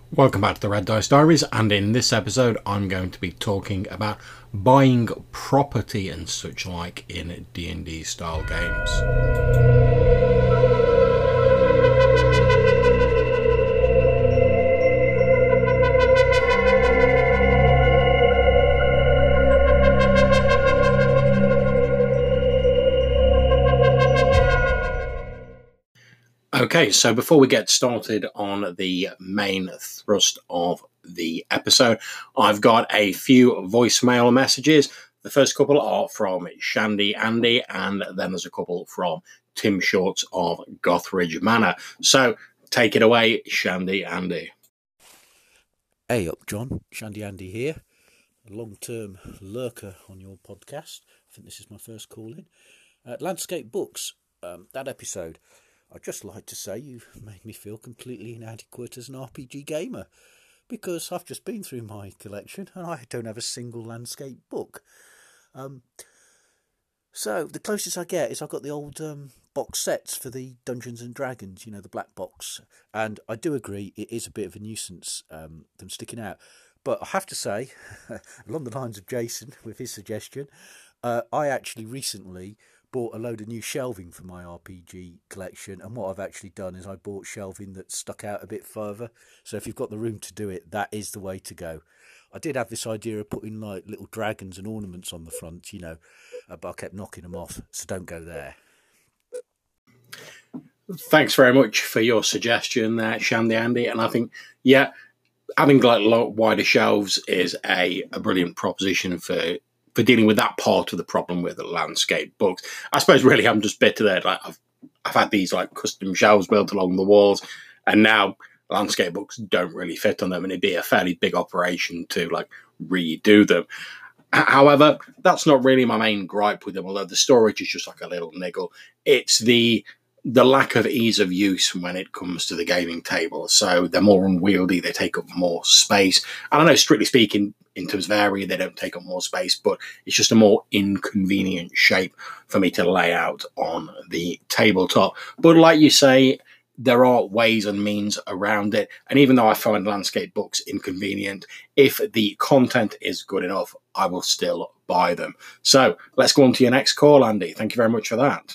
Welcome back to the Red Dice Diaries, and in this episode I'm going to be talking about buying property and such like in D&D style games. Okay, so before we get started on the main thrust of the episode, I've got a few voicemail messages. The first couple are from Shandy Andy, and then there's a couple from Tim Shorts of Gothridge Manor. So take it away, Shandy Andy. Hey up, John. Shandy Andy here, a long-term lurker on your podcast. I think this is my first call in. Landscape Books, that episode. I'd just like to say you've made me feel completely inadequate as an RPG gamer, because I've just been through my collection and I don't have a single landscape book. So the closest I get is I've got the old box sets for the Dungeons and Dragons, you know, the black box. And I do agree it is a bit of a nuisance, them sticking out. But I have to say, along the lines of Jason with his suggestion, I actually recently bought a load of new shelving for my RPG collection, and what I've actually done is I bought shelving that stuck out a bit further. So if you've got the room to do it, that is the way to go. I did have this idea of putting like little dragons and ornaments on the front, you know, but I kept knocking them off, so don't go there. Thanks very much for your suggestion there, Shandy Andy. And I think, yeah, having like wider shelves is a brilliant proposition for dealing with that part of the problem with the landscape books. I suppose really I'm just bitter that like, I've had these like custom shelves built along the walls, and now landscape books don't really fit on them, and it'd be a fairly big operation to like redo them. However, that's not really my main gripe with them, although the storage is just like a little niggle. It's the lack of ease of use when it comes to the gaming table. So they're more unwieldy, they take up more space. And I know, strictly speaking, in terms of area, they don't take up more space, but it's just a more inconvenient shape for me to lay out on the tabletop. But like you say, there are ways and means around it. And even though I find landscape books inconvenient, if the content is good enough, I will still buy them. So let's go on to your next call, Andy. Thank you very much for that.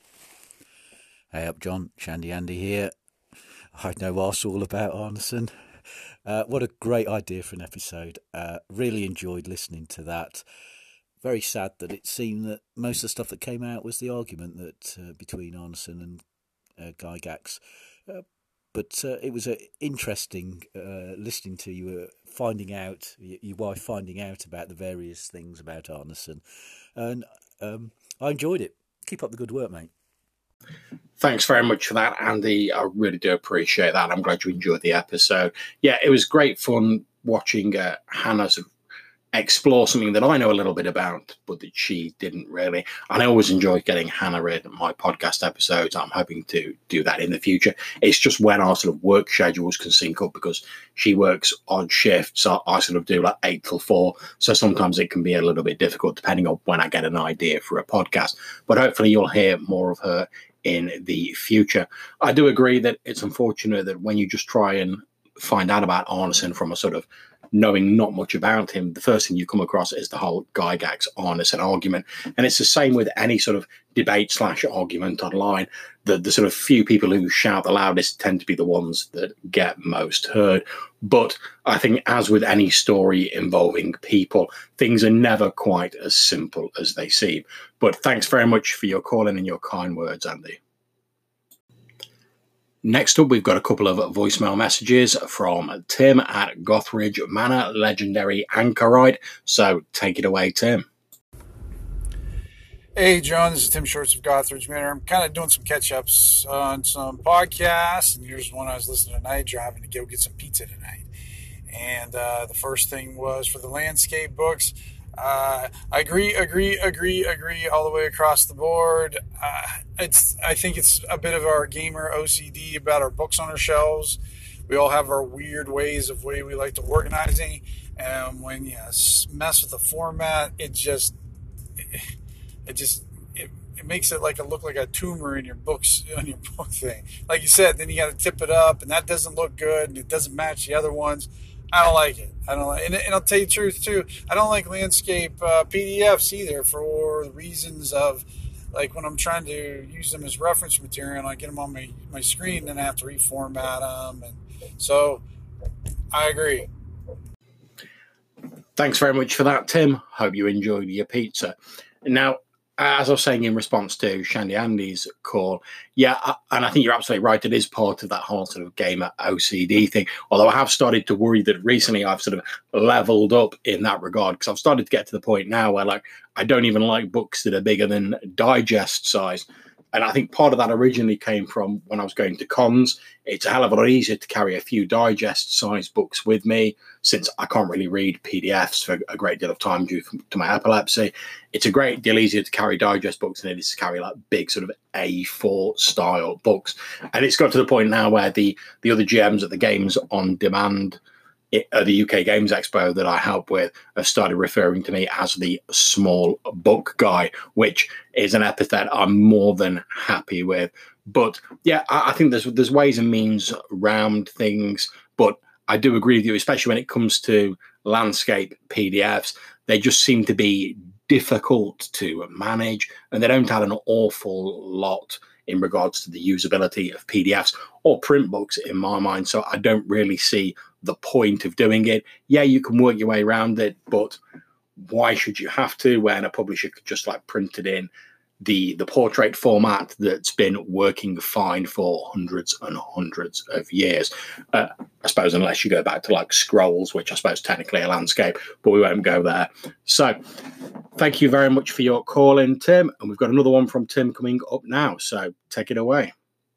Hey up, John. Shandy Andy here. I know us all about Arneson. What a great idea for an episode. Really enjoyed listening to that. Very sad that it seemed that most of the stuff that came out was the argument that between Arneson and Gygax. But it was interesting listening to you finding out, your wife finding out about the various things about Arneson. And I enjoyed it. Keep up the good work, mate. Thanks very much for that, Andy. I really do appreciate that. I'm glad you enjoyed the episode. Yeah, it was great fun watching Hannah sort of explore something that I know a little bit about, but that she didn't really. And I always enjoy getting Hannah in my podcast episodes. I'm hoping to do that in the future. It's just when our sort of work schedules can sync up, because she works odd shifts. So I sort of do like 8 till 4. So sometimes it can be a little bit difficult depending on when I get an idea for a podcast. But hopefully you'll hear more of her in the future. I do agree that it's unfortunate that when you just try and find out about Arneson from a sort of knowing not much about him, the first thing you come across is the whole Gygax Arneson argument. And it's the same with any sort of debate / argument online. The sort of few people who shout the loudest tend to be the ones that get most heard. But I think, as with any story involving people, things are never quite as simple as they seem. But thanks very much for your call in and your kind words, Andy. Next up, we've got a couple of voicemail messages from Tim at Gothridge Manor, legendary anchorite. So take it away, Tim. Hey, John, this is Tim Shorts of Gothridge Manor. I'm kind of doing some catch-ups on some podcasts, and here's one I was listening to tonight, driving to go get some pizza tonight. And the first thing was for the landscape books. I agree all the way across the board. I think it's a bit of our gamer OCD about our books on our shelves. We all have our weird ways of way we like to organizing, and when you mess with the format, it it makes it like look like a tumor in your books, on your book thing. Like you said, then you got to tip it up, and that doesn't look good, and it doesn't match the other ones. I don't like it. I don't like, and I'll tell you the truth too. I don't like landscape PDFs either, for the reasons of, like, when I'm trying to use them as reference material and I get them on my screen, then I have to reformat them, and so I agree. Thanks very much for that, Tim. Hope you enjoyed your pizza. Now, as I was saying in response to Shandy Andy's call, and I think you're absolutely right, it is part of that whole sort of gamer OCD thing. Although I have started to worry that recently I've sort of leveled up in that regard, because I've started to get to the point now where, like, I don't even like books that are bigger than digest size. And I think part of that originally came from when I was going to cons. It's a hell of a lot easier to carry a few digest-sized books with me, since I can't really read PDFs for a great deal of time due to my epilepsy. It's a great deal easier to carry digest books than it is to carry, like, big sort of A4 style books. And it's got to the point now where the other GMs at the Games on Demand at the UK Games Expo that I help with have started referring to me as the small book guy, which is an epithet I'm more than happy with. But yeah, I think there's ways and means around things, but I do agree with you, especially when it comes to landscape PDFs. They just seem to be difficult to manage, and they don't add an awful lot in regards to the usability of PDFs or print books in my mind. So I don't really see the point of doing it. Yeah, you can work your way around it, but why should you have to, when a publisher could just, like, print it in the portrait format that's been working fine for hundreds and hundreds of years? I suppose unless you go back to, like, Scrolls, which I suppose technically a landscape, but we won't go there. So thank you very much for your call in, Tim. And we've got another one from Tim coming up now. So take it away.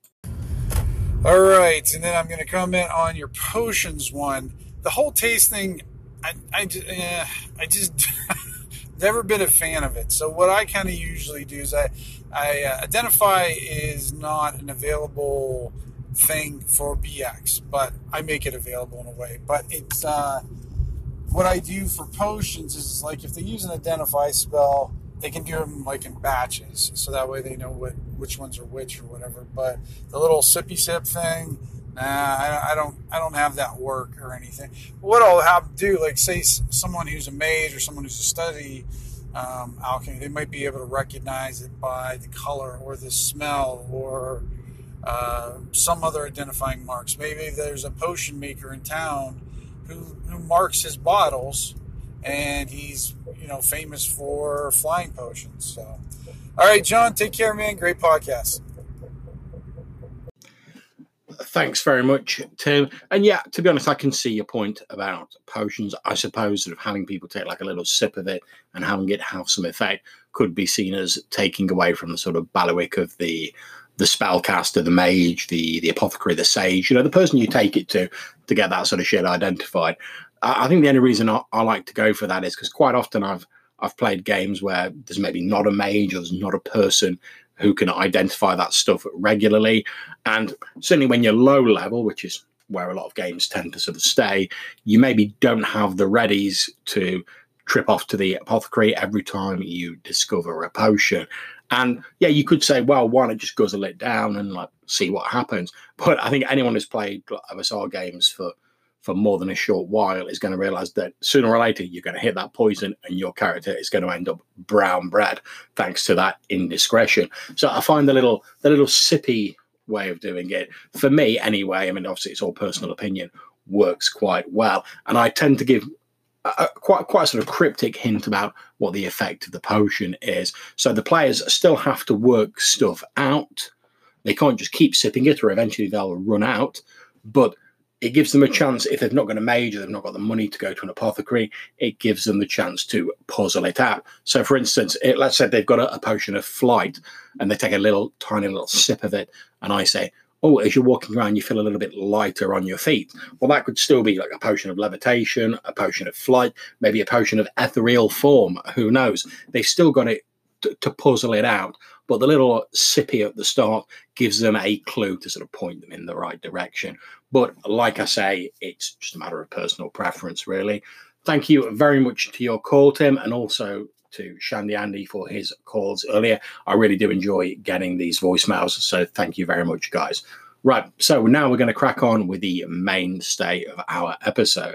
All right, and then I'm going to comment on your potions one. The whole taste thing, I just never been a fan of it. So what I kind of usually do is I identify is not an available thing for BX, but I make it available in a way. But it's what I do for potions is, like, if they use an identify spell, they can do them, like, in batches, so that way they know which ones are which or whatever. But the little sippy sip thing, nah, I don't have that work or anything. What I'll have to do, like, say someone who's a mage or someone who's a study alchemy, they might be able to recognize it by the color or the smell or some other identifying marks. Maybe there's a potion maker in town who marks his bottles, and he's, famous for flying potions. So, all right, John, take care, man. Great podcast. Thanks very much, Tim. And yeah, to be honest, I can see your point about potions. I suppose sort of having people take, like, a little sip of it and having it have some effect could be seen as taking away from the sort of bailiwick of the spellcaster, the mage, the apothecary, the sage, the person you take it to get that sort of shit identified. I think the only reason I like to go for that is because quite often I've played games where there's maybe not a mage or there's not a person who can identify that stuff regularly. And certainly when you're low level, which is where a lot of games tend to sort of stay, you maybe don't have the readies to trip off to the apothecary every time you discover a potion. And yeah, you could say, well, why not just guzzle it down and, like, see what happens? But I think anyone who's played OSR games for more than a short while is going to realize that sooner or later you're going to hit that poison and your character is going to end up brown bread thanks to that indiscretion. So I find the little sippy way of doing it, for me anyway, I mean, obviously it's all personal opinion, works quite well. And I tend to give quite a sort of cryptic hint about what the effect of the potion is. So the players still have to work stuff out. They can't just keep sipping it, or eventually they'll run out. But it gives them a chance, if they've not got a mage or they've not got the money to go to an apothecary, it gives them the chance to puzzle it out. So, for instance, let's say they've got a potion of flight and they take a tiny little sip of it, and I say, oh, as you're walking around, you feel a little bit lighter on your feet. Well, that could still be like a potion of levitation, a potion of flight, maybe a potion of ethereal form. Who knows? They've still got it to puzzle it out. But the little sippy at the start gives them a clue to sort of point them in the right direction. But like I say, it's just a matter of personal preference, really. Thank you very much to your call, Tim, and also to Shandy Andy for his calls earlier. I really do enjoy getting these voicemails, so thank you very much, guys. Right, so now we're going to crack on with the mainstay of our episode.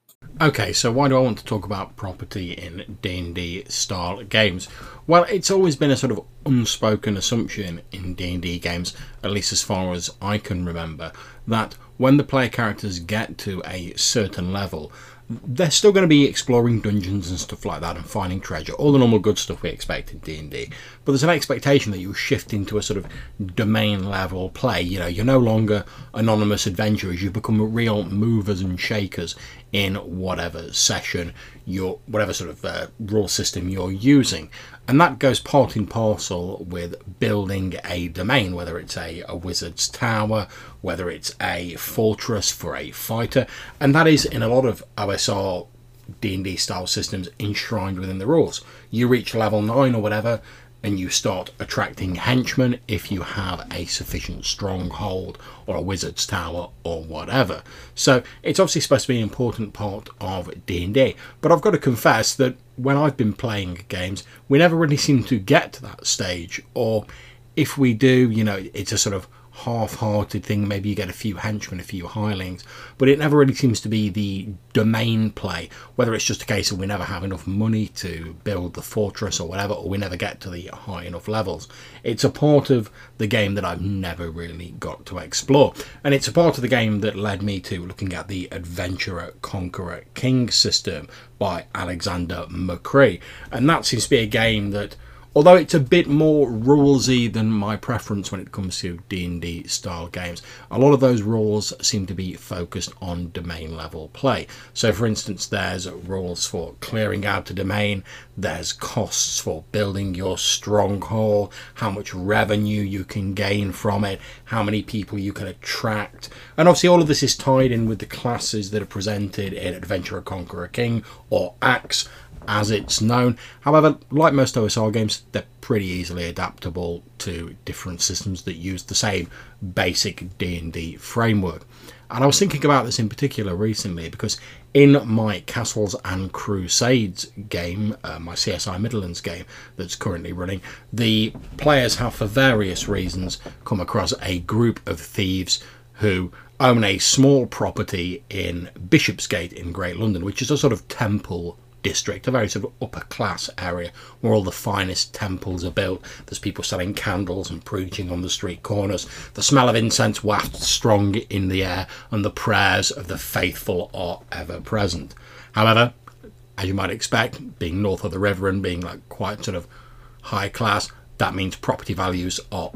Okay, so why do I want to talk about property in D&D style games? Well, it's always been a sort of unspoken assumption in D&D games, at least as far as I can remember, that when the player characters get to a certain level, they're still going to be exploring dungeons and stuff like that and finding treasure, all the normal good stuff we expect in D&D. But there's an expectation that you shift into a sort of domain level play. You know, you're no longer anonymous adventurers. You become real movers and shakers in whatever session, whatever sort of rule system you're using. And that goes part and parcel with building a domain, whether it's a wizard's tower, whether it's a fortress for a fighter. And that is, in a lot of OSR D&D style systems, enshrined within the rules. You reach level 9 or whatever, and you start attracting henchmen if you have a sufficient stronghold or a wizard's tower or whatever. So it's obviously supposed to be an important part of D&D. But I've got to confess that when I've been playing games, we never really seem to get to that stage. Or if we do, you know, it's a sort of half-hearted thing. Maybe you get a few henchmen, a few hirelings, but it never really seems to be the domain play, whether it's just a case of we never have enough money to build the fortress or whatever, or we never get to the high enough levels. It's a part of the game that I've never really got to explore, and it's a part of the game that led me to looking at the Adventurer Conqueror King system by Alexander McCree, and that seems to be a game that, although it's a bit more rulesy than my preference when it comes to D&D style games, a lot of those rules seem to be focused on domain level play. So for instance, there's rules for clearing out a domain, there's costs for building your stronghold, how much revenue you can gain from it, how many people you can attract, and obviously all of this is tied in with the classes that are presented in Adventurer Conqueror King, or ACE, as it's known. However, like most OSR games, they're pretty easily adaptable to different systems that use the same basic D&D framework. And I was thinking about this in particular recently because in my Castles and Crusades game, my CSI Midlands game that's currently running, the players have for various reasons come across a group of thieves who own a small property in Bishopsgate in Great London, which is a sort of temple district, a very sort of upper class area where all the finest temples are built. There's people selling candles and preaching on the street corners. The smell of incense wafts strong in the air, and the prayers of the faithful are ever present. However, as you might expect, being north of the river and being like quite sort of high class, that means property values are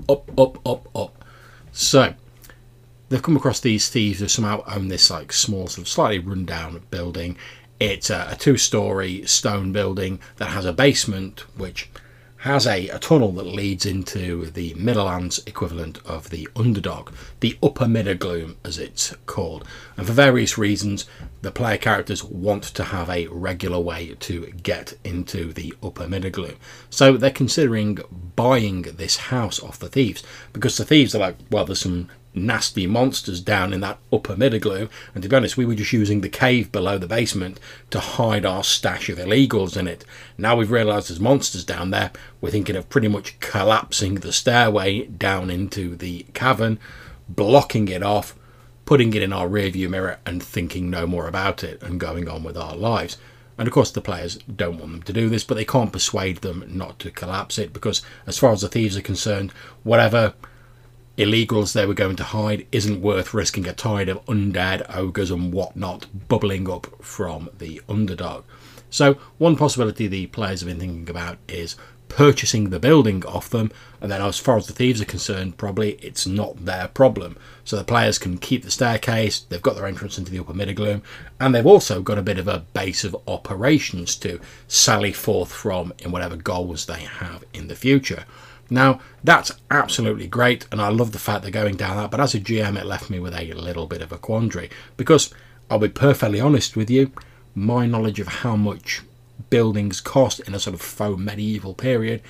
up. So they've come across these thieves who somehow own this like small sort of slightly run down building. It's a two-storey stone building that has a basement which has a tunnel that leads into the Middlelands equivalent of the Underdog, the Upper Middlegloom as it's called. And for various reasons, the player characters want to have a regular way to get into the Upper Middlegloom. So they're considering buying this house off the thieves, because the thieves are like, well, there's some nasty monsters down in that Upper Middlegloom, and to be honest, we were just using the cave below the basement to hide our stash of illegals in it. Now we've realised there's monsters down there, we're thinking of pretty much collapsing the stairway down into the cavern, blocking it off, putting it in our rearview mirror and thinking no more about it and going on with our lives. And of course the players don't want them to do this, but they can't persuade them not to collapse it, because as far as the thieves are concerned, whatever illegals they were going to hide isn't worth risking a tide of undead, ogres and whatnot bubbling up from the Underdog. So one possibility the players have been thinking about is purchasing the building off them, and then as far as the thieves are concerned, probably it's not their problem. So the players can keep the staircase, they've got their entrance into the Upper Middlegloom, and they've also got a bit of a base of operations to sally forth from in whatever goals they have in the future. Now, that's absolutely great, and I love the fact they're going down that, but as a GM, it left me with a little bit of a quandary, because I'll be perfectly honest with you, my knowledge of how much buildings cost in a sort of faux medieval period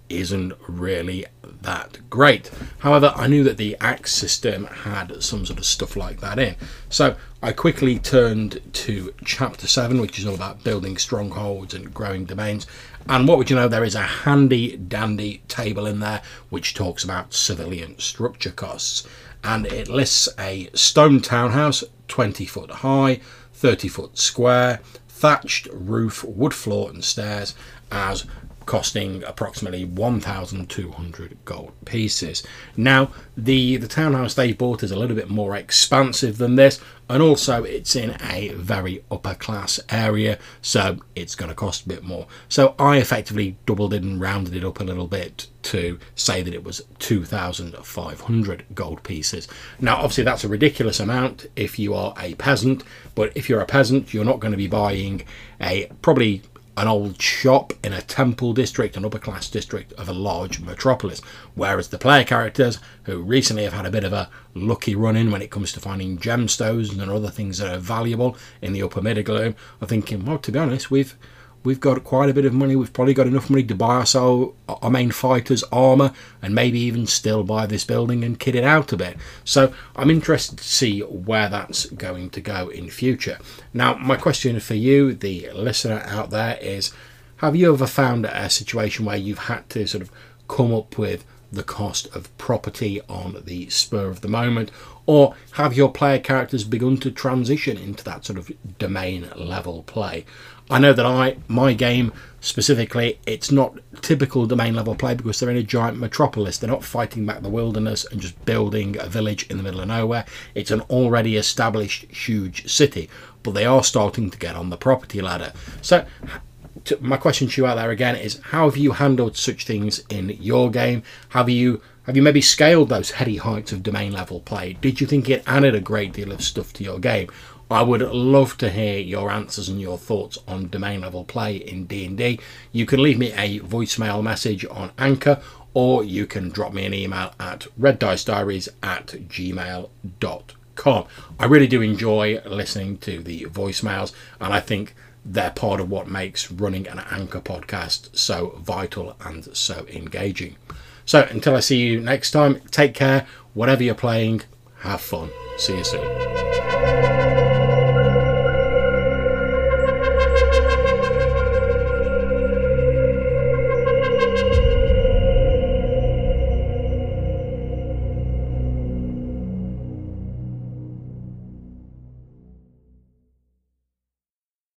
isn't really that great. However, I knew that the Axe system had some sort of stuff like that in. So I quickly turned to Chapter 7, which is all about building strongholds and growing domains. And what would you know, there is a handy dandy table in there which talks about civilian structure costs. And it lists a stone townhouse, 20 foot high, 30 foot square, thatched roof, wood floor and stairs, as costing approximately 1,200 gold pieces. Now, the townhouse they bought is a little bit more expansive than this, and also it's in a very upper class area, so it's going to cost a bit more. So I effectively doubled it and rounded it up a little bit to say that it was 2,500 gold pieces. Now, obviously that's a ridiculous amount if you are a peasant, but if you're a peasant, you're not going to be buying probably an old shop in a temple district, an upper class district of a large metropolis. Whereas the player characters, who recently have had a bit of a lucky run in when it comes to finding gemstones and other things that are valuable in the upper Middlegloom, are thinking, well, to be honest, we've got quite a bit of money. We've probably got enough money to buy our main fighter's armour and maybe even still buy this building and kit it out a bit. So I'm interested to see where that's going to go in future. Now, my question for you, the listener out there, is have you ever found a situation where you've had to sort of come up with the cost of property on the spur of the moment, or have your player characters begun to transition into that sort of domain level play? I know that my game specifically, it's not typical domain level play because they're in a giant metropolis. They're not fighting back the wilderness and just building a village in the middle of nowhere. It's an already established huge city, but they are starting to get on the property ladder. So my question to you out there again is, how have you handled such things in your game? Have you maybe scaled those heady heights of domain level play? Did you think it added a great deal of stuff to your game? I would love to hear your answers and your thoughts on domain level play in D&D. You can leave me a voicemail message on Anchor, or you can drop me an email at reddicediaries@gmail.com. I really do enjoy listening to the voicemails, and I think they're part of what makes running an Anchor podcast so vital and so engaging. So until I see you next time, take care. Whatever you're playing, have fun. See you soon.